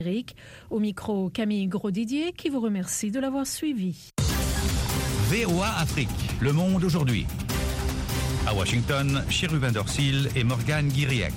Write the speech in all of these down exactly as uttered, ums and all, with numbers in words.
Au micro, Camille Gros-Didier qui vous remercie de l'avoir suivi. V O A Afrique, le monde aujourd'hui. À Washington, Cherubin Dorsil et Morgane Guiriec.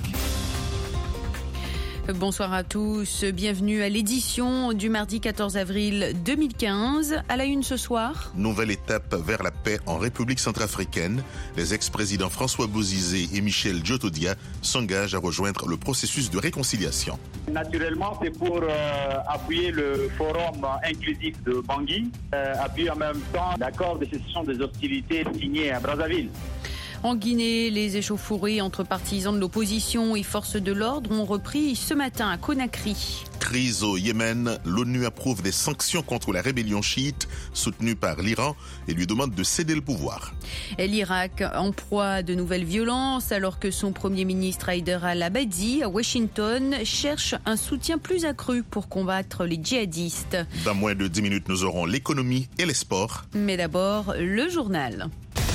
Bonsoir à tous, bienvenue à l'édition du mardi quatorze avril deux mille quinze. À la une ce soir. Nouvelle étape vers la paix en République centrafricaine. Les ex-présidents François Bozizé et Michel Djotodia s'engagent à rejoindre le processus de réconciliation. Naturellement, c'est pour euh, appuyer le forum inclusif de Bangui, euh, appuyer en même temps l'accord de cessation des hostilités signé à Brazzaville. En Guinée, les échauffourées entre partisans de l'opposition et forces de l'ordre ont repris ce matin à Conakry. Crise au Yémen, l'ONU approuve des sanctions contre la rébellion chiite soutenue par l'Iran et lui demande de céder le pouvoir. L'Irak en proie à de nouvelles violences alors que son premier ministre Haïder al-Abadi à Washington cherche un soutien plus accru pour combattre les djihadistes. Dans moins de dix minutes, nous aurons l'économie et les sports. Mais d'abord, le journal.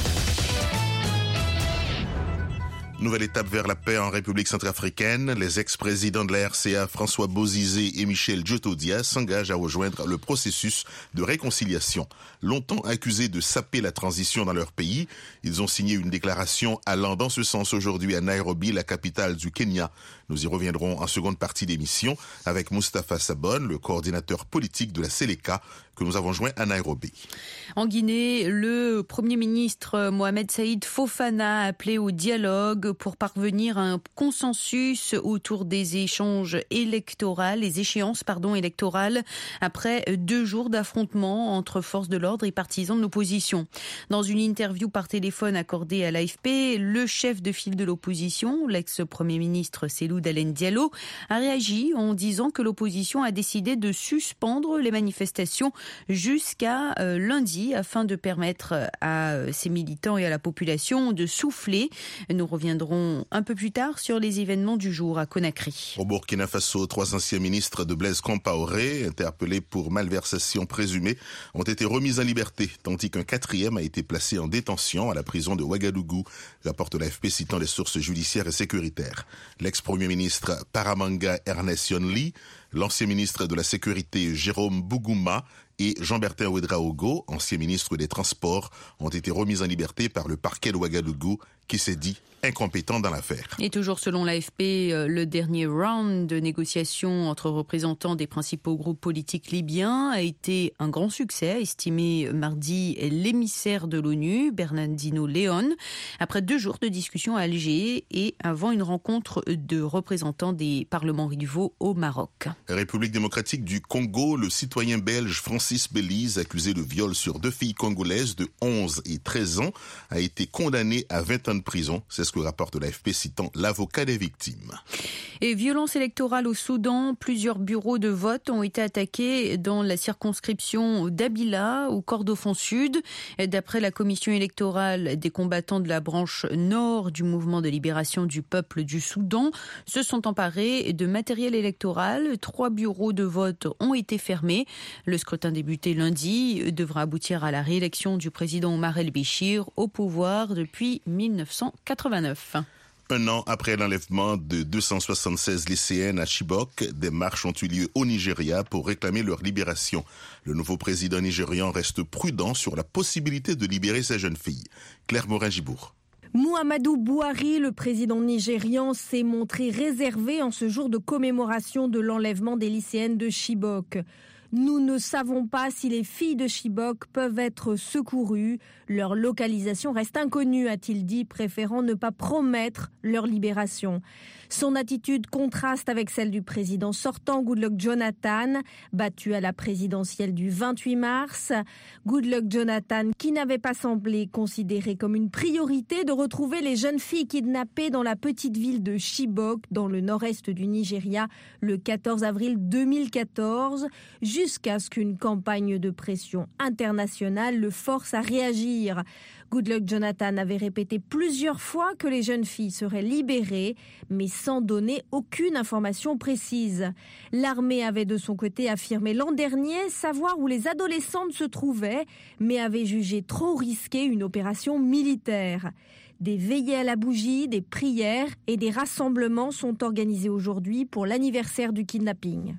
Nouvelle étape vers la paix en République centrafricaine. Les ex-présidents de la R C A, François Bozizé et Michel Djotodia, s'engagent à rejoindre le processus de réconciliation. Longtemps accusés de saper la transition dans leur pays, ils ont signé une déclaration allant dans ce sens aujourd'hui à Nairobi, la capitale du Kenya. Nous y reviendrons en seconde partie d'émission avec Moustapha Sabon, le coordinateur politique de la Seleka, que nous avons joint à Nairobi. En Guinée, le Premier ministre Mohamed Saïd Fofana a appelé au dialogue pour parvenir à un consensus autour des échanges électoraux, les échéances pardon, électorales, après deux jours d'affrontements entre forces de l'ordre et partisans de l'opposition. Dans une interview par téléphone accordée à l'A F P, le chef de file de l'opposition, l'ex-Premier ministre Cellou Dalein Diallo, a réagi en disant que l'opposition a décidé de suspendre les manifestations jusqu'à euh, lundi afin de permettre à euh, ses militants et à la population de souffler. Nous reviendrons un peu plus tard sur les événements du jour à Conakry. Au Burkina Faso, trois anciens ministres de Blaise Compaoré, interpellés pour malversation présumée, ont été remis en liberté, tandis qu'un quatrième a été placé en détention à la prison de Ouagadougou, rapporte l'A F P citant les sources judiciaires et sécuritaires. L'ex-premier ministre Paramanga Ernest Yonli, l'ancien ministre de la Sécurité Jérôme Bougouma et Jean-Bertin Ouedraogo, ancien ministre des Transports, ont été remis en liberté par le parquet de Ouagadougou qui s'est dit incompétent dans l'affaire. Et toujours selon l'A F P, le dernier round de négociations entre représentants des principaux groupes politiques libyens a été un grand succès, a estimé mardi l'émissaire de l'ONU, Bernardino Leon, après deux jours de discussions à Alger et avant une rencontre de représentants des parlements rivaux au Maroc. République démocratique du Congo, le citoyen belge Francis Belize, accusé de viol sur deux filles congolaises de onze et treize ans, a été condamné à vingt ans de prison. C'est ce que rapporte l'A F P citant l'avocat des victimes. Et violence électorale au Soudan, plusieurs bureaux de vote ont été attaqués dans la circonscription d'Abila, au Kordofan Sud. D'après la commission électorale, des combattants de la branche nord du mouvement de libération du peuple du Soudan se sont emparés de matériel électoral. Trois bureaux de vote ont été fermés. Le scrutin débuté lundi devra aboutir à la réélection du président Omar el-Béchir au pouvoir depuis mille neuf cent quatre-vingt-neuf. Un an après l'enlèvement de deux cent soixante-seize lycéennes à Chibok, des marches ont eu lieu au Nigeria pour réclamer leur libération. Le nouveau président nigérian reste prudent sur la possibilité de libérer ces jeunes filles. Claire Morin-Gibour. Muhammadu Buhari, le président nigérian, s'est montré réservé en ce jour de commémoration de l'enlèvement des lycéennes de Chibok. Nous ne savons pas si les filles de Chibok peuvent être secourues. Leur localisation reste inconnue, a-t-il dit, préférant ne pas promettre leur libération. Son attitude contraste avec celle du président sortant Goodluck Jonathan, battu à la présidentielle du vingt-huit mars. Goodluck Jonathan, qui n'avait pas semblé considérer comme une priorité de retrouver les jeunes filles kidnappées dans la petite ville de Chibok, dans le nord-est du Nigeria, le quatorze avril deux mille quatorze, jusqu'à ce qu'une campagne de pression internationale le force à réagir. Goodluck Jonathan avait répété plusieurs fois que les jeunes filles seraient libérées, mais sans donner aucune information précise. L'armée avait de son côté affirmé l'an dernier savoir où les adolescentes se trouvaient, mais avait jugé trop risqué une opération militaire. Des veillées à la bougie, des prières et des rassemblements sont organisés aujourd'hui pour l'anniversaire du kidnapping.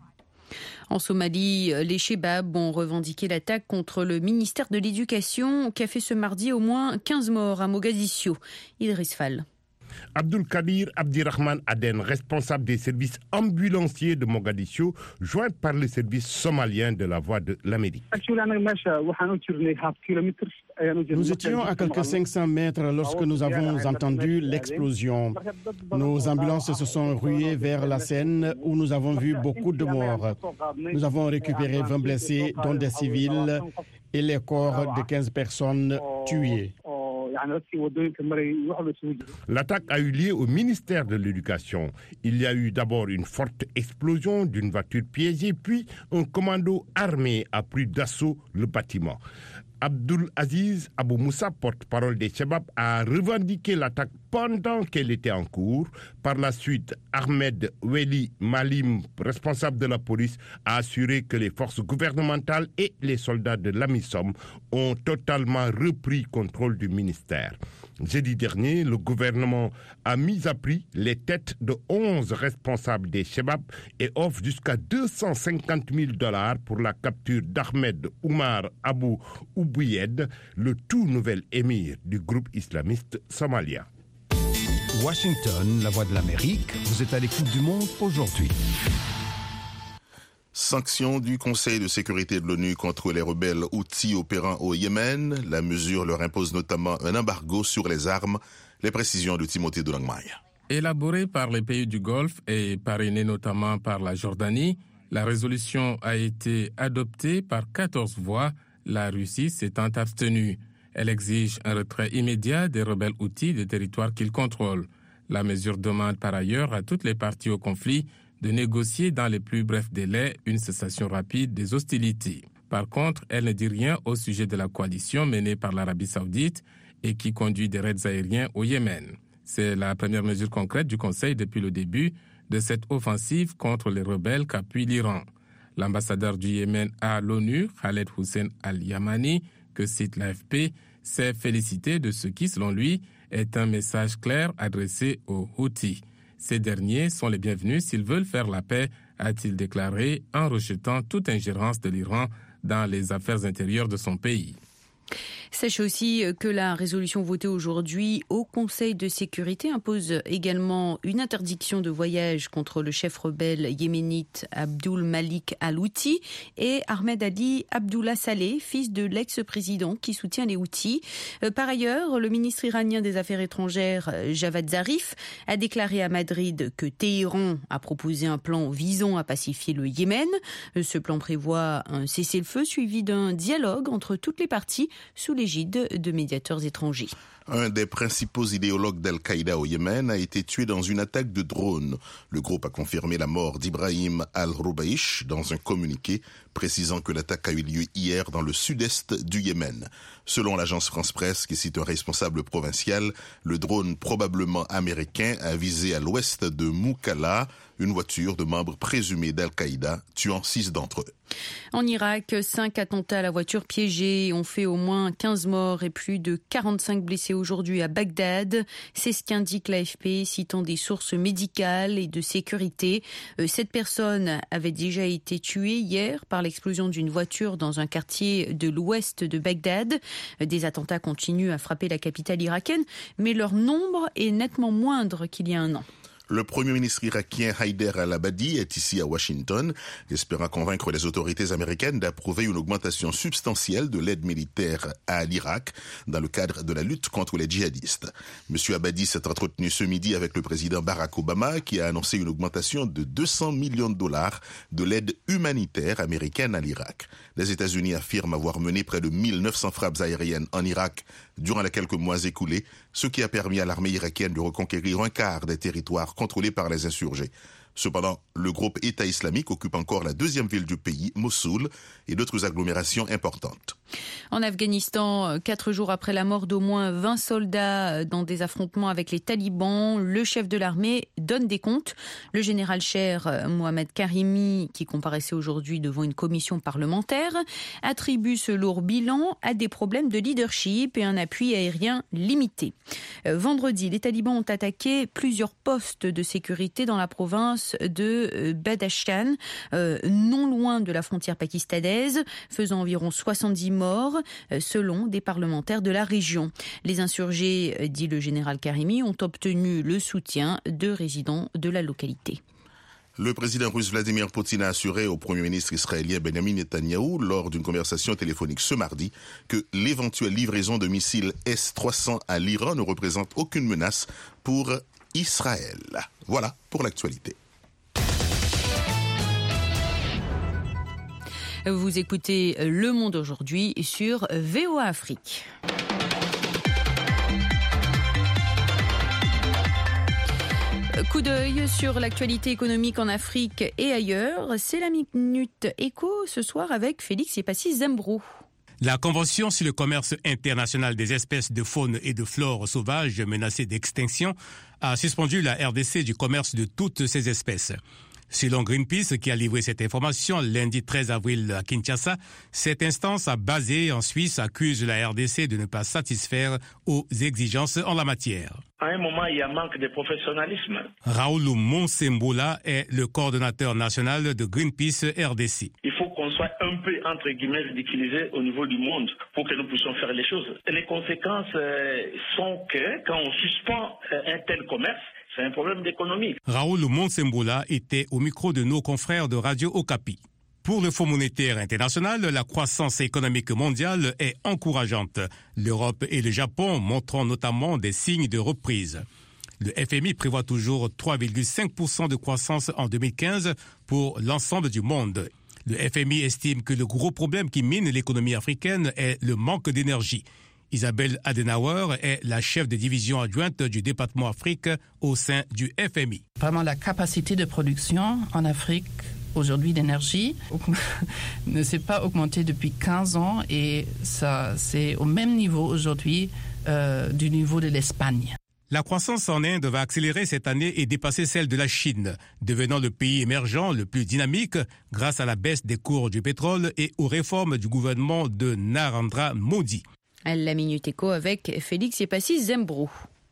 En Somalie, les Chebabs ont revendiqué l'attaque contre le ministère de l'Éducation qui a fait ce mardi au moins quinze morts à Mogadiscio. Idriss Fall. Abdul Kadir Abdirahman Aden, responsable des services ambulanciers de Mogadiscio, joint par le service somalien de la Voix de l'Amérique. Nous étions à quelques cinq cents mètres lorsque nous avons entendu l'explosion. Nos ambulances se sont ruées vers la scène où nous avons vu beaucoup de morts. Nous avons récupéré vingt blessés, dont des civils, et les corps de quinze personnes tuées. L'attaque a eu lieu au ministère de l'Éducation. Il y a eu d'abord une forte explosion d'une voiture piégée, puis un commando armé a pris d'assaut le bâtiment. Abdul Aziz Abou Moussa, porte-parole des Chebabs, a revendiqué l'attaque pendant qu'elle était en cours. Par la suite, Ahmed Weli Malim, responsable de la police, a assuré que les forces gouvernementales et les soldats de l'AMISOM ont totalement repris contrôle du ministère. Jeudi dernier, le gouvernement a mis à prix les têtes de onze responsables des Chebabs et offre jusqu'à deux cent cinquante mille dollars pour la capture d'Ahmed Oumar Abou Oubouied, le tout nouvel émir du groupe islamiste somalien. Washington, la voix de l'Amérique, vous êtes à l'écoute du monde aujourd'hui. Sanctions du Conseil de sécurité de l'ONU contre les rebelles Houthis opérant au Yémen. La mesure leur impose notamment un embargo sur les armes. Les précisions de Timothée Doulangmaï. Élaborée par les pays du Golfe et parrainée notamment par la Jordanie, la résolution a été adoptée par quatorze voix, la Russie s'étant abstenue. Elle exige un retrait immédiat des rebelles Houthis des territoires qu'ils contrôlent. La mesure demande par ailleurs à toutes les parties au conflit de négocier dans les plus brefs délais une cessation rapide des hostilités. Par contre, elle ne dit rien au sujet de la coalition menée par l'Arabie saoudite et qui conduit des raids aériens au Yémen. C'est la première mesure concrète du Conseil depuis le début de cette offensive contre les rebelles qu'appuie l'Iran. L'ambassadeur du Yémen à l'ONU, Khaled Hussein Al-Yamani, que cite l'A F P, s'est félicité de ce qui, selon lui, est un message clair adressé aux Houthis. Ces derniers sont les bienvenus s'ils veulent faire la paix, a-t-il déclaré, en rejetant toute ingérence de l'Iran dans les affaires intérieures de son pays. Sachez aussi que la résolution votée aujourd'hui au Conseil de sécurité impose également une interdiction de voyage contre le chef rebelle yéménite Abdul Malik al-Houthi et Ahmed Ali Abdullah Saleh, fils de l'ex-président qui soutient les Houthis. Par ailleurs, le ministre iranien des Affaires étrangères Javad Zarif a déclaré à Madrid que Téhéran a proposé un plan visant à pacifier le Yémen. Ce plan prévoit un cessez-le-feu suivi d'un dialogue entre toutes les parties sous l'égide de médiateurs étrangers. Un des principaux idéologues d'Al-Qaïda au Yémen a été tué dans une attaque de drone. Le groupe a confirmé la mort d'Ibrahim al-Rubaïch dans un communiqué précisant que l'attaque a eu lieu hier dans le sud-est du Yémen. Selon l'agence France-Presse, qui cite un responsable provincial, le drone probablement américain a visé à l'ouest de Moukalla une voiture de membres présumés d'Al-Qaïda, tuant six d'entre eux. En Irak, cinq attentats à la voiture piégée ont fait au moins quinze morts et plus de quarante-cinq blessés aujourd'hui à Bagdad. C'est ce qu'indique l'A F P, citant des sources médicales et de sécurité. Cette personne avait déjà été tuée hier par l'explosion d'une voiture dans un quartier de l'ouest de Bagdad. Des attentats continuent à frapper la capitale irakienne, mais leur nombre est nettement moindre qu'il y a un an. Le Premier ministre irakien Haider al-Abadi est ici à Washington, espérant convaincre les autorités américaines d'approuver une augmentation substantielle de l'aide militaire à l'Irak dans le cadre de la lutte contre les djihadistes. Monsieur Abadi s'est entretenu ce midi avec le président Barack Obama qui a annoncé une augmentation de deux cents millions de dollars de l'aide humanitaire américaine à l'Irak. Les États-Unis affirment avoir mené près de mille neuf cents frappes aériennes en Irak durant les quelques mois écoulés, ce qui a permis à l'armée irakienne de reconquérir un quart des territoires contrôlés par les insurgés. Cependant, le groupe État islamique occupe encore la deuxième ville du pays, Mossoul, et d'autres agglomérations importantes. En Afghanistan, quatre jours après la mort d'au moins vingt soldats dans des affrontements avec les talibans, le chef de l'armée donne des comptes. Le général Cher Mohamed Karimi, qui comparaissait aujourd'hui devant une commission parlementaire, attribue ce lourd bilan à des problèmes de leadership et un appui aérien limité. Vendredi, les talibans ont attaqué plusieurs postes de sécurité dans la province province de Badachshan, euh, non loin de la frontière pakistanaise, faisant environ soixante-dix morts, euh, selon des parlementaires de la région. Les insurgés, dit le général Karimi, ont obtenu le soutien de résidents de la localité. Le président russe Vladimir Poutine a assuré au Premier ministre israélien Benjamin Netanyahou lors d'une conversation téléphonique ce mardi que l'éventuelle livraison de missiles S trois cents à l'Iran ne représente aucune menace pour Israël. Voilà pour l'actualité. Vous écoutez Le Monde aujourd'hui sur V O A Afrique. Coup d'œil sur l'actualité économique en Afrique et ailleurs. C'est la Minute Éco ce soir avec Félix Yepassi-Zembro. La Convention sur le commerce international des espèces de faune et de flore sauvages menacées d'extinction a suspendu la R D C du commerce de toutes ces espèces. Selon Greenpeace, qui a livré cette information lundi treize avril à Kinshasa, cette instance basée en Suisse accuse la R D C de ne pas satisfaire aux exigences en la matière. À un moment, il y a un manque de professionnalisme. Raoul Monsemboula est le coordonnateur national de Greenpeace R D C. Il faut qu'on soit un peu, entre guillemets, ridiculisé au niveau du monde pour que nous puissions faire les choses. Et les conséquences euh, sont que quand on suspend euh, un tel commerce, c'est un problème d'économie. Raoul Monsemboula était au micro de nos confrères de Radio Okapi. Pour le Fonds monétaire international, la croissance économique mondiale est encourageante. L'Europe et le Japon montrant notamment des signes de reprise. Le F M I prévoit toujours trois virgule cinq pour cent de croissance en deux mille quinze pour l'ensemble du monde. Le F M I estime que le gros problème qui mine l'économie africaine est le manque d'énergie. Isabelle Adenauer est la chef de division adjointe du département Afrique au sein du F M I. Vraiment, la capacité de production en Afrique aujourd'hui d'énergie ne s'est pas augmentée depuis quinze ans et ça, c'est au même niveau aujourd'hui euh, du niveau de l'Espagne. La croissance en Inde va accélérer cette année et dépasser celle de la Chine, devenant le pays émergent le plus dynamique grâce à la baisse des cours du pétrole et aux réformes du gouvernement de Narendra Modi. La Minute Éco avec Félix Yepassi-Zembro.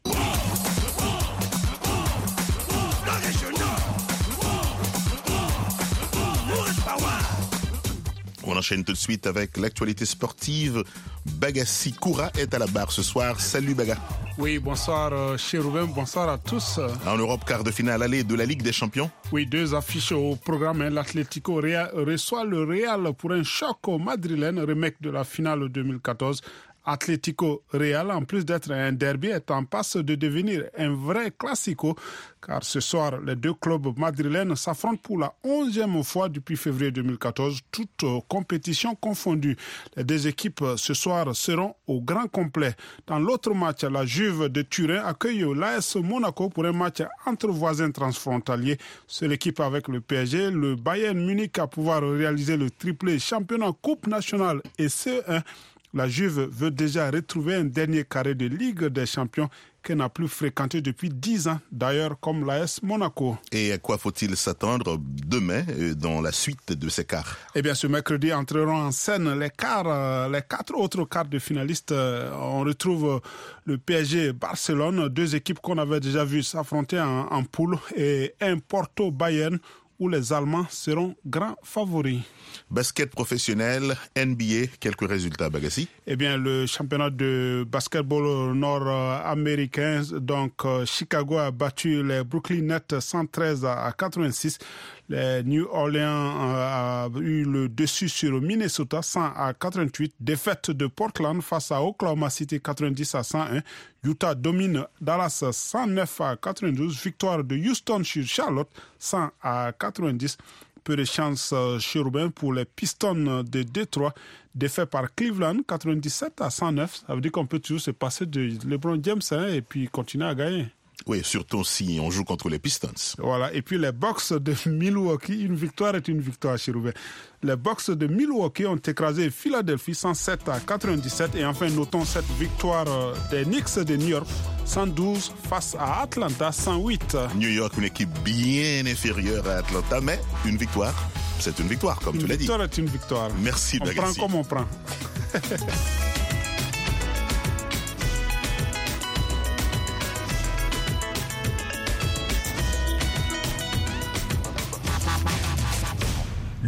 On enchaîne tout de suite avec l'actualité sportive. Bagassi Koura est à la barre ce soir. Salut Baga. Oui, bonsoir euh, Cherouben, bonsoir à tous. En Europe, quart de finale aller de la Ligue des Champions. Oui, deux affiches au programme. L'Atlético Real reçoit le Real pour un choc au madrilène, remake de la finale deux mille quatorze. Atlético Real, en plus d'être un derby, est en passe de devenir un vrai classico, car ce soir, les deux clubs madrilènes s'affrontent pour la onzième fois depuis février deux mille quatorze, toutes compétitions confondues. Les deux équipes ce soir seront au grand complet. Dans l'autre match, la Juve de Turin accueille l'A S Monaco pour un match entre voisins transfrontaliers. C'est l'équipe avec le P S G, le Bayern Munich à pouvoir réaliser le triplé championnat Coupe nationale et C E un. La Juve veut déjà retrouver un dernier carré de Ligue des Champions qu'elle n'a plus fréquenté depuis dix ans, d'ailleurs comme l'A S Monaco. Et à quoi faut-il s'attendre demain dans la suite de ces quarts? Eh bien, ce mercredi entreront en scène les quarts, les quatre autres quarts de finalistes. On retrouve le P S G Barcelone, deux équipes qu'on avait déjà vues s'affronter en, en poule, et un Porto Bayern, où les Allemands seront grands favoris. Basket professionnel, N B A, quelques résultats, Bagassi? Eh bien, le championnat de basketball nord-américain, donc Chicago a battu les Brooklyn Nets cent treize à quatre-vingt-six. Les New Orleans a eu le dessus sur Minnesota cent à quatre-vingt-huit. Défaite de Portland face à Oklahoma City quatre-vingt-dix à cent un. Utah domine Dallas cent neuf à quatre-vingt-douze. Victoire de Houston sur Charlotte cent à quatre-vingt-dix. Peu de chance chez Robin pour les Pistons de Détroit. Défait par Cleveland quatre-vingt-dix-sept à cent neuf. Ça veut dire qu'on peut toujours se passer de LeBron James hein, et puis continuer à gagner. Oui, surtout si on joue contre les Pistons. Voilà, et puis les Bucks de Milwaukee, une victoire est une victoire chez Roubaix. Les Bucks de Milwaukee ont écrasé Philadelphie cent sept à quatre-vingt-dix-sept. Et enfin, notons cette victoire des Knicks de New York, cent douze face à Atlanta, cent huit. New York, une équipe bien inférieure à Atlanta, mais une victoire, c'est une victoire, comme une tu l'as dit. Une victoire est une victoire. Merci, Bagassi. On prend comme on prend.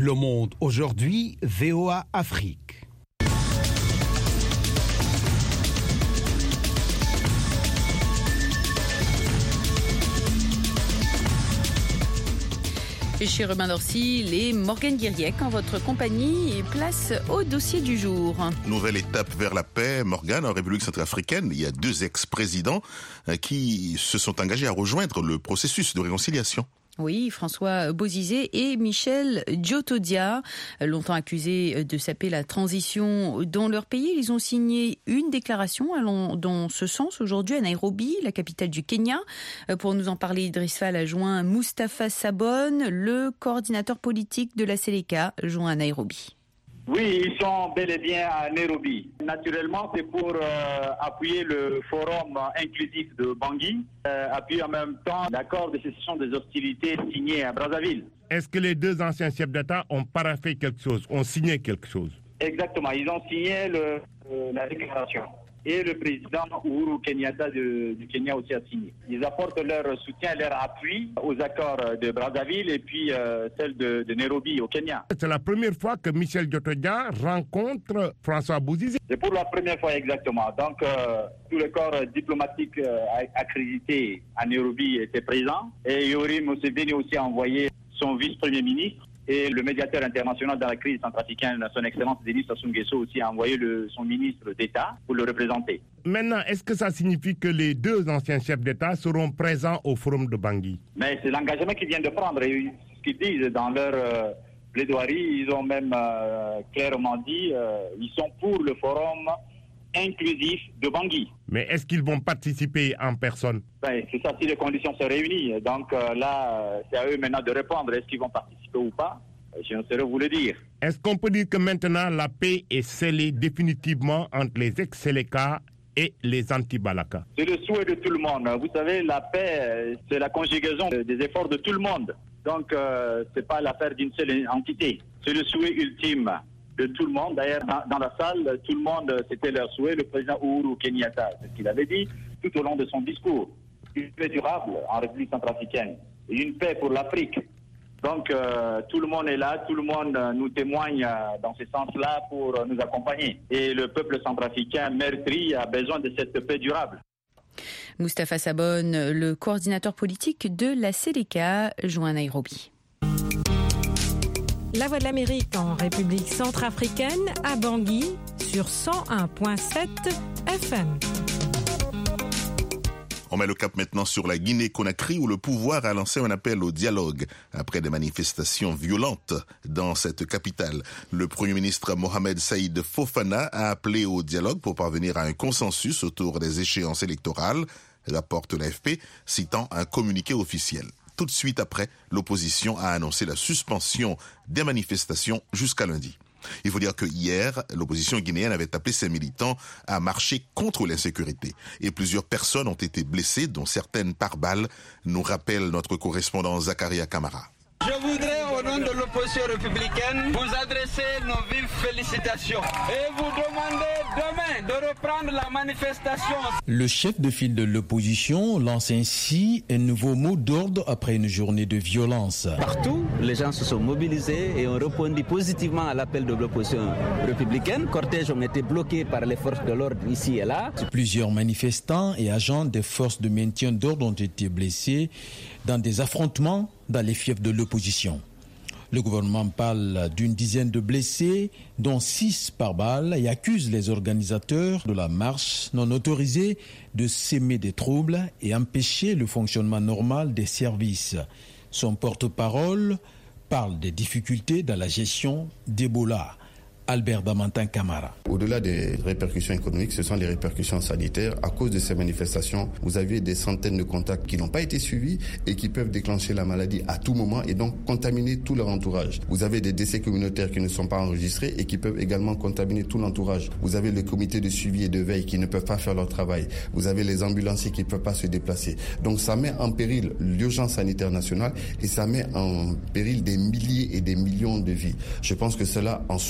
Le Monde aujourd'hui, V O A Afrique. Chez Robin Dorsil et Morgane Guiriec en votre compagnie et place au dossier du jour. Nouvelle étape vers la paix, Morgane, en République centrafricaine. Il y a deux ex-présidents qui se sont engagés à rejoindre le processus de réconciliation. Oui, François Bozizé et Michel Djotodia, longtemps accusés de saper la transition dans leur pays. Ils ont signé une déclaration allant dans ce sens aujourd'hui à Nairobi, la capitale du Kenya. Pour nous en parler, Idriss Fall a joint Moustapha Sabon, le coordinateur politique de la Seleka, joint à Nairobi. Oui, ils sont bel et bien à Nairobi. Naturellement, c'est pour euh, appuyer le forum inclusif de Bangui, euh, appuyer en même temps l'accord de cessation des hostilités signé à Brazzaville. Est-ce que les deux anciens chefs d'État ont paraphé quelque chose, ont signé quelque chose? Exactement, ils ont signé le, euh, la déclaration. Et le président Uhuru Kenyatta de, du Kenya aussi a signé. Ils apportent leur soutien, leur appui aux accords de Brazzaville et puis euh, celle de, de Nairobi au Kenya. C'est la première fois que Michel Djotodia rencontre François Bozizé. C'est pour la première fois exactement. Donc euh, tout le corps diplomatique euh, accrédité à Nairobi était présent. Et Yoweri Museveni aussi a envoyé son vice-premier ministre. Et le médiateur international dans la crise centrafricaine, son Excellence Denis Sassou Nguesso, aussi a envoyé le, son ministre d'État pour le représenter. Maintenant, est-ce que ça signifie que les deux anciens chefs d'État seront présents au forum de Bangui? Mais c'est l'engagement qu'ils viennent de prendre. Et ce qu'ils disent dans leur euh, plaidoirie, ils ont même euh, clairement dit euh, ils sont pour le forum inclusif de Bangui. Mais est-ce qu'ils vont participer en personne? Ben, c'est ça, si les conditions se réunissent. Donc euh, là, c'est à eux maintenant de répondre. Est-ce qu'ils vont participer ou pas? Je ne saurais vous le dire. Est-ce qu'on peut dire que maintenant la paix est scellée définitivement entre les ex-Seleka et les anti-Balaka? C'est le souhait de tout le monde. Vous savez, la paix, c'est la conjugaison des efforts de tout le monde. Donc, euh, ce n'est pas l'affaire d'une seule entité. C'est le souhait ultime de tout le monde. D'ailleurs, dans, dans la salle, tout le monde, c'était leur souhait. Le président Uhuru Kenyatta, c'est ce qu'il avait dit tout au long de son discours. Une paix durable en République centrafricaine. Et une paix pour l'Afrique. Donc, euh, tout le monde est là, tout le monde euh, nous témoigne euh, dans ce sens-là pour euh, nous accompagner. Et le peuple centrafricain meurtri a besoin de cette paix durable. Moustapha Sabon, le coordinateur politique de la Seleka, joint à Nairobi. La Voix de l'Amérique en République centrafricaine, à Bangui, sur cent un virgule sept F M. On met le cap maintenant sur la Guinée-Conakry où le pouvoir a lancé un appel au dialogue après des manifestations violentes dans cette capitale. Le Premier ministre Mohamed Saïd Fofana a appelé au dialogue pour parvenir à un consensus autour des échéances électorales, rapporte l'A F P, citant un communiqué officiel. Tout de suite après, l'opposition a annoncé la suspension des manifestations jusqu'à lundi. Il faut dire que hier, l'opposition guinéenne avait appelé ses militants à marcher contre l'insécurité. Et plusieurs personnes ont été blessées, dont certaines par balles, nous rappelle notre correspondant Zakaria Kamara. Je voudrais, au nom de l'opposition républicaine, vous adresser nos vives félicitations et vous demander demain de reprendre la manifestation. Le chef de file de l'opposition lance ainsi un nouveau mot d'ordre après une journée de violence. Partout, les gens se sont mobilisés et ont répondu positivement à l'appel de l'opposition républicaine. Cortèges ont été bloqués par les forces de l'ordre ici et là. Plusieurs manifestants et agents des forces de maintien d'ordre ont été blessés dans des affrontements dans les fiefs de l'opposition. Le gouvernement parle d'une dizaine de blessés, dont six par balle, et accuse les organisateurs de la marche non autorisée de s'aimer des troubles et empêcher le fonctionnement normal des services. Son porte-parole parle des difficultés dans la gestion d'Ebola. Albert Damantin Camara. Au-delà des répercussions économiques, ce sont les répercussions sanitaires. À cause de ces manifestations, vous avez des centaines de contacts qui n'ont pas été suivis et qui peuvent déclencher la maladie à tout moment et donc contaminer tout leur entourage. Vous avez des décès communautaires qui ne sont pas enregistrés et qui peuvent également contaminer tout l'entourage. Vous avez le comité de suivi et de veille qui ne peuvent pas faire leur travail. Vous avez les ambulanciers qui ne peuvent pas se déplacer. Donc ça met en péril l'urgence sanitaire nationale et ça met en péril des milliers et des millions de vies. Je pense que cela en soi est largement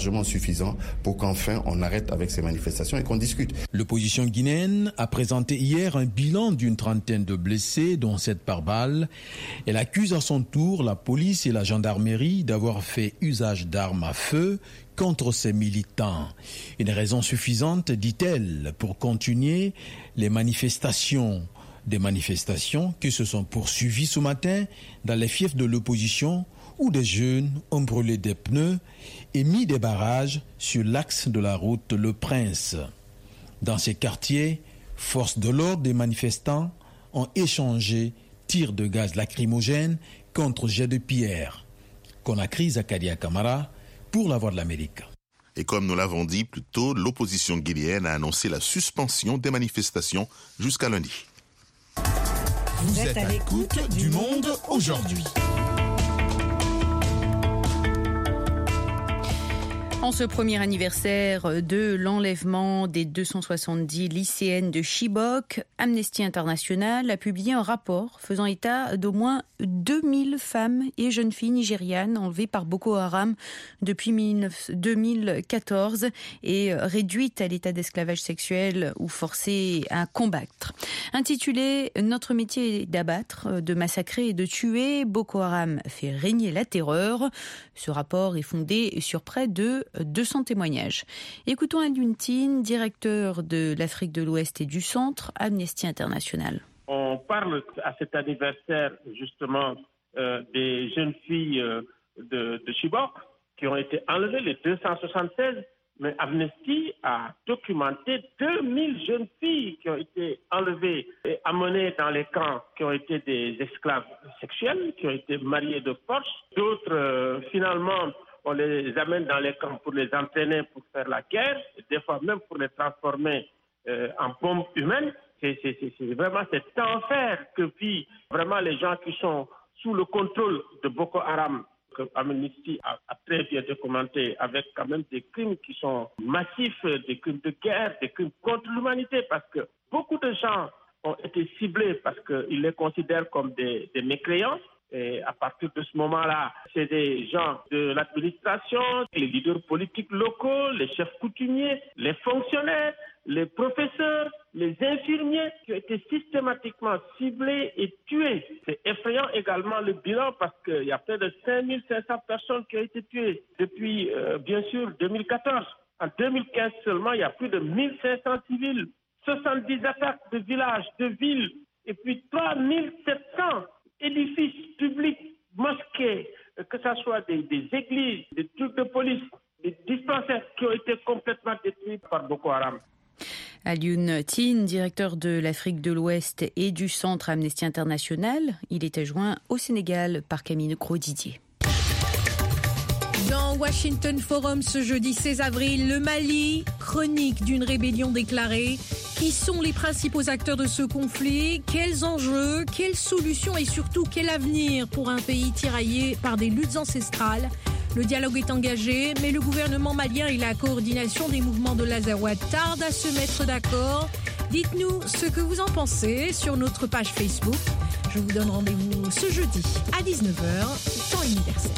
largement suffisant pour qu'enfin on arrête avec ces manifestations et qu'on discute. L'opposition guinéenne a présenté hier un bilan d'une trentaine de blessés, dont sept par balle. Elle accuse à son tour la police et la gendarmerie d'avoir fait usage d'armes à feu contre ces militants. Une raison suffisante, dit-elle, pour continuer les manifestations. Des manifestations qui se sont poursuivies ce matin dans les fiefs de l'opposition où des jeunes ont brûlé des pneus et mis des barrages sur l'axe de la route Le Prince. Dans ces quartiers, forces de l'ordre des manifestants ont échangé tirs de gaz lacrymogène contre jets de pierre. Conakry, Zakaria Kamara, pour la Voix de l'Amérique. Et comme nous l'avons dit plus tôt, l'opposition guinéenne a annoncé la suspension des manifestations jusqu'à lundi. Vous êtes à l'écoute du Monde aujourd'hui. En ce premier anniversaire de l'enlèvement des deux cent soixante-dix lycéennes de Chibok, Amnesty International a publié un rapport faisant état d'au moins deux mille femmes et jeunes filles nigérianes enlevées par Boko Haram depuis deux mille quatorze et réduites à l'état d'esclavage sexuel ou forcées à combattre. Intitulé « Notre métier est d'abattre, de massacrer et de tuer, Boko Haram fait régner la terreur ». Ce rapport est fondé sur près de deux cents témoignages. Écoutons Alioune Tine, directeur de l'Afrique de l'Ouest et du Centre, Amnesty International. On parle à cet anniversaire justement euh, des jeunes filles euh, de, de Chibok qui ont été enlevées, les deux cent soixante-seize, mais Amnesty a documenté deux mille jeunes filles qui ont été enlevées et amenées dans les camps, qui ont été des esclaves sexuels, qui ont été mariées de force. D'autres, euh, finalement, on les amène dans les camps pour les entraîner pour faire la guerre, des fois même pour les transformer euh, en bombes humaines. C'est, c'est, c'est, c'est vraiment cet enfer que vivent vraiment les gens qui sont sous le contrôle de Boko Haram, que Amnesty a, a très bien documenté, avec quand même des crimes qui sont massifs, des crimes de guerre, des crimes contre l'humanité, parce que beaucoup de gens ont été ciblés parce qu'ils les considèrent comme des, des mécréants. Et à partir de ce moment-là, c'est des gens de l'administration, les leaders politiques locaux, les chefs coutumiers, les fonctionnaires, les professeurs, les infirmiers qui ont été systématiquement ciblés et tués. C'est effrayant également le bilan parce qu'il y a près de cinq mille cinq cents personnes qui ont été tuées depuis, euh, bien sûr, deux mille quatorze. En deux mille quinze seulement, il y a plus de mille cinq cents civils, soixante-dix attaques de villages, de villes, et puis trois mille sept cents édifices publics, mosquées, que ce soit des, des églises, des trucs de police, des dispensaires qui ont été complètement détruits par Boko Haram. Alioune Tine, directeur de l'Afrique de l'Ouest et du Centre Amnesty International, il était joint au Sénégal par Camille Necro-Didier. Dans Washington Forum ce jeudi seize avril, le Mali, chronique d'une rébellion déclarée. Qui sont les principaux acteurs de ce conflit? Quels enjeux? Quelles solutions? Et surtout, quel avenir pour un pays tiraillé par des luttes ancestrales? Le dialogue est engagé, mais le gouvernement malien et la coordination des mouvements de l'Azawad tardent à se mettre d'accord. Dites-nous ce que vous en pensez sur notre page Facebook. Je vous donne rendez-vous ce jeudi à dix-neuf heures, temps universel.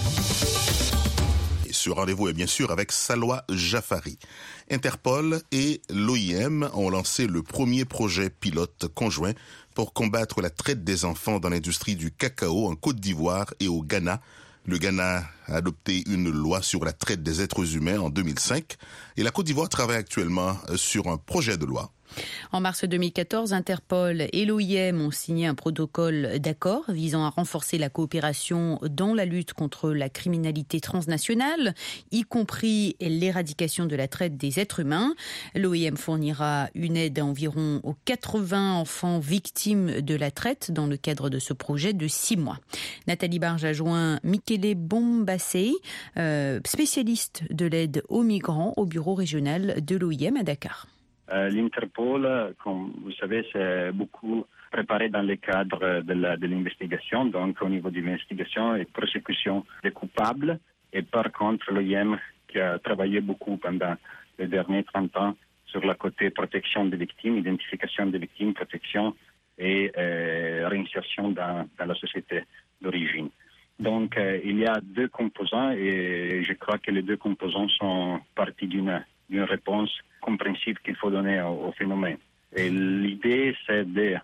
Ce rendez-vous est bien sûr avec Salwa Jafari. Interpol et l'O I M ont lancé le premier projet pilote conjoint pour combattre la traite des enfants dans l'industrie du cacao en Côte d'Ivoire et au Ghana. Le Ghana a adopté une loi sur la traite des êtres humains en deux mille cinq et la Côte d'Ivoire travaille actuellement sur un projet de loi. En mars deux mille quatorze, Interpol et l'O I M ont signé un protocole d'accord visant à renforcer la coopération dans la lutte contre la criminalité transnationale, y compris l'éradication de la traite des êtres humains. L'O I M fournira une aide à environ quatre-vingts enfants victimes de la traite dans le cadre de ce projet de six mois. Nathalie Barge a joint Michele Bombassei, euh, spécialiste de l'aide aux migrants au bureau régional de l'O I M à Dakar. Euh, L'Interpol, comme vous savez, c'est beaucoup préparé dans le cadre de, la, de l'investigation, donc au niveau de l'investigation et prosécution des coupables. Et par contre, l'O I M qui a travaillé beaucoup pendant les derniers trente ans sur la côté protection des victimes, identification des victimes, protection et euh, réinsertion dans, dans la société d'origine. Donc, euh, il y a deux composants et je crois que les deux composants sont partie d'une, d'une réponse compréhensible qu'il faut donner au, au phénomène. Et l'idée, c'est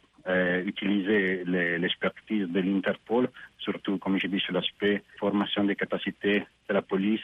d'utiliser euh, l'expertise de l'Interpol, surtout, comme je dis, sur l'aspect formation des capacités de la police,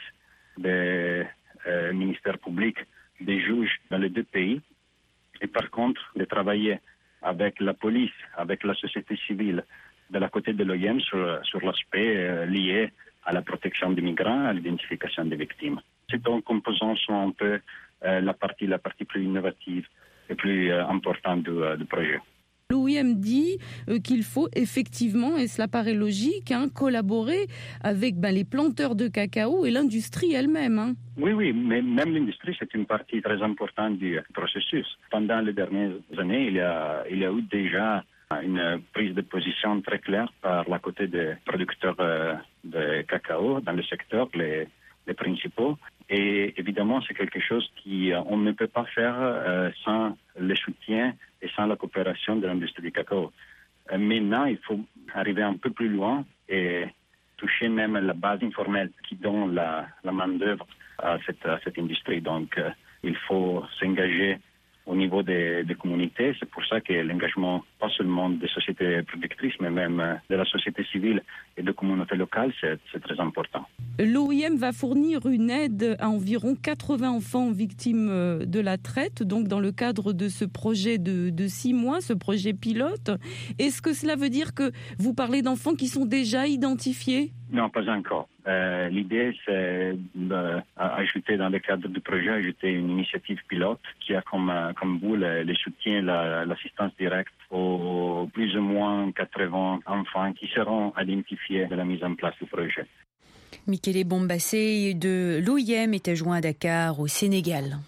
des euh, ministères publics, des juges dans les deux pays. Et par contre, de travailler avec la police, avec la société civile, de la côté de l'O I M sur, sur l'aspect euh, lié à la protection des migrants, à l'identification des victimes. Ces deux composants sont un peu euh, la partie la partie plus innovative et plus euh, importante du, euh, du projet. L'O I M dit euh, qu'il faut effectivement, et cela paraît logique, hein, collaborer avec ben, les planteurs de cacao et l'industrie elle-même. Hein. Oui, oui, mais même l'industrie, c'est une partie très importante du processus. Pendant les dernières années, il y a, il y a eu déjà une prise de position très claire par la côté des producteurs euh, de cacao dans le secteur, les, les principaux. Et évidemment, c'est quelque chose qu'on ne peut pas faire euh, sans le soutien et sans la coopération de l'industrie du cacao. Euh, maintenant, il faut arriver un peu plus loin et toucher même la base informelle qui donne la, la main-d'œuvre à cette, à cette industrie. Donc, euh, il faut s'engager au niveau des, des communautés. C'est pour ça que l'engagement, pas seulement des sociétés productrices, mais même de la société civile et des communautés locales, c'est, c'est très important. L'O I M va fournir une aide à environ quatre-vingts enfants victimes de la traite, donc dans le cadre de ce projet de, de six mois, ce projet pilote. Est-ce que cela veut dire que vous parlez d'enfants qui sont déjà identifiés ? Non, pas encore. Euh, l'idée, c'est d'ajouter dans le cadre du projet, ajouter une initiative pilote qui a comme, comme bout le, le soutien, la, l'assistance directe aux plus ou moins quatre-vingts enfants qui seront identifiés de la mise en place du projet. Michele Bombassé de l'O I M était joint à Dakar, au Sénégal.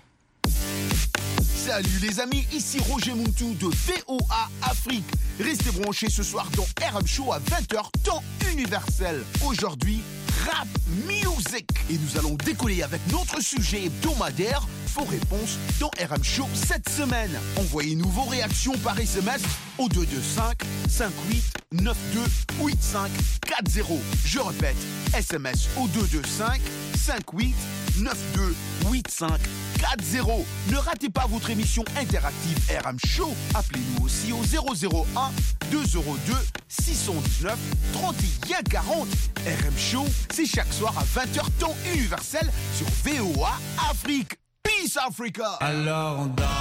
Salut les amis, ici Roger Muntou de V O A Afrique. Restez branchés ce soir dans R M Show à vingt heures, temps universel. Aujourd'hui, Rap Music. Et nous allons décoller avec notre sujet hebdomadaire, vos réponses dans R M Show cette semaine. Envoyez-nous vos réactions par S M S au deux deux cinq, cinq huit, neuf deux, huit cinq quatre zéro. Je répète, S M S au deux deux cinq, cinq huit, neuf deux, huit cinq quatre zéro. Ne ratez pas votre émission interactive R M Show. Appelez-nous aussi au zéro zéro un, deux zéro deux, six un neuf, trente et un quarante. R M Show, c'est chaque soir à vingt heures temps universel sur V O A Afrique. Peace Africa. Alors on danse.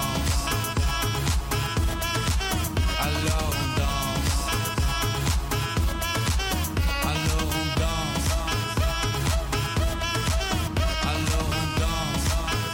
Alors on danse. Alors on danse. Alors on danse.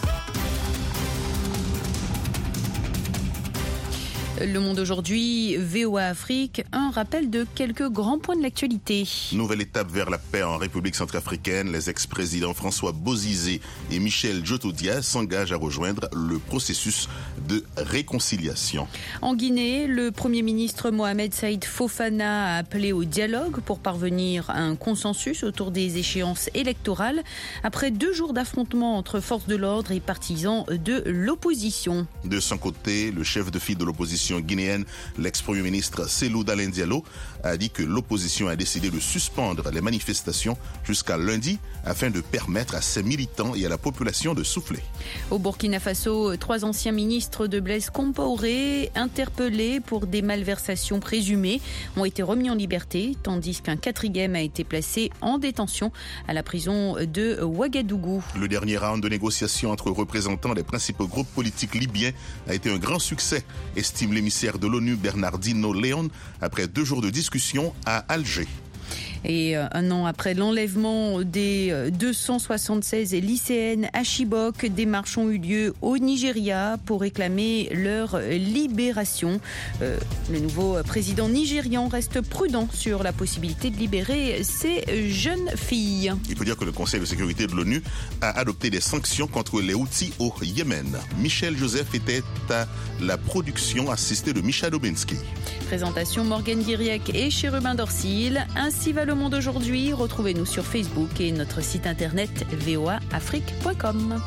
Le Monde aujourd'hui, V O A Afrique, un rappel de quelques grands points de l'actualité. Nouvelle étape vers la paix en République centrafricaine. Les ex-présidents François Bozizé et Michel Djotodia s'engagent à rejoindre le processus de réconciliation. En Guinée, le Premier ministre Mohamed Saïd Fofana a appelé au dialogue pour parvenir à un consensus autour des échéances électorales après deux jours d'affrontements entre forces de l'ordre et partisans de l'opposition. De son côté, le chef de file de l'opposition guinéenne, l'ex-premier ministre Cellou Dalein Diallo, a dit que l'opposition a décidé de suspendre les manifestations jusqu'à lundi afin de permettre à ses militants et à la population de souffler. Au Burkina Faso, trois anciens ministres de Blaise Compaoré, interpellés pour des malversations présumées, ont été remis en liberté, tandis qu'un quatrième a été placé en détention à la prison de Ouagadougou. Le dernier round de négociations entre représentants des principaux groupes politiques libyens a été un grand succès, estime l'émissaire de l'ONU Bernardino León, après deux jours de discussion à Alger. Et un an après l'enlèvement des deux cent soixante-seize lycéennes à Chibok, des marches ont eu lieu au Nigeria pour réclamer leur libération. Euh, le nouveau président nigérian reste prudent sur la possibilité de libérer ces jeunes filles. Il faut dire que le Conseil de sécurité de l'ONU a adopté des sanctions contre les Houthis au Yémen. Michel Joseph était à la production assistée de Micha Dobinsky. Présentation Morgane Guiriec et Chérubin Dorsil. Ainsi va le monde aujourd'hui. Retrouvez-nous sur Facebook et notre site internet v o a afrique point com.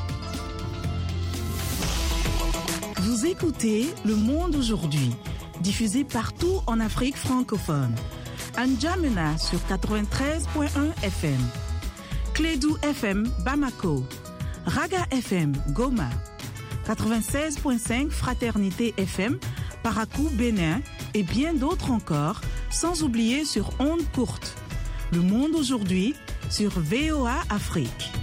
Vous écoutez Le Monde aujourd'hui, diffusé partout en Afrique francophone. N'Djamena sur quatre-vingt-treize point un F M, Clédou F M Bamako, Raga F M Goma, quatre-vingt-seize point cinq Fraternité F M Parakou Bénin et bien d'autres encore, sans oublier sur ondes courtes. Le monde aujourd'hui sur V O A Afrique.